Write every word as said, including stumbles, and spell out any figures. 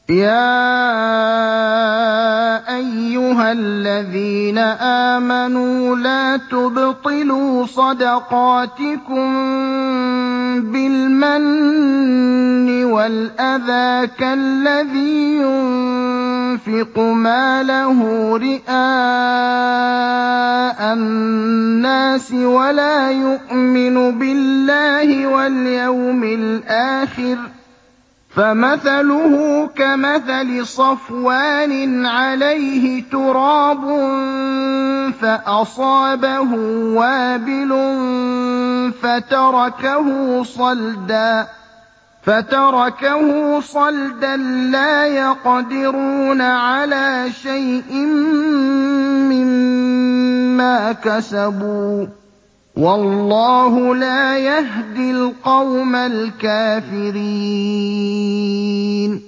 يَا أَيُّهَا الَّذِينَ آمَنُوا لَا تُبْطِلُوا صَدَقَاتِكُم بِالْمَنِّ وَالْأَذَىٰ كَالَّذِي يُنفِقُ مَالَهُ رِئَاءَ النَّاسِ وَلَا يُؤْمِنُ بِاللَّهِ وَالْيَوْمِ الْآخِرِ ۖ فَمَثَلُهُ كَمَثَلِ صَفْوَانٍ عَلَيْهِ تُرَابٌ فَأَصَابَهُ وَابِلٌ فَتَرَكَهُ صَلْدًا فَتَرَكَهُ صَلْدًا لَّا يَقْدِرُونَ عَلَىٰ شَيْءٍ مِّمَّا كَسَبُوا ۗ وَاللَّهُ لَا يَهْدِي الْقَوْمَ الْكَافِرِينَ